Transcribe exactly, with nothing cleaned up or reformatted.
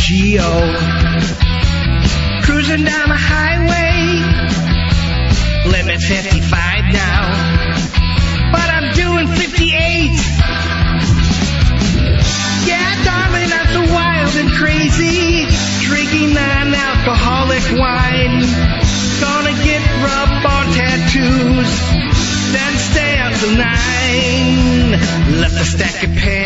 Geo. Cruising down the highway, limit fifty-five now, but I'm doing fifty-eight. Yeah, darling, I'm so wild and crazy, drinking non-alcoholic wine. Gonna get rub-on tattoos, then stay out till nine. Left a stack of pay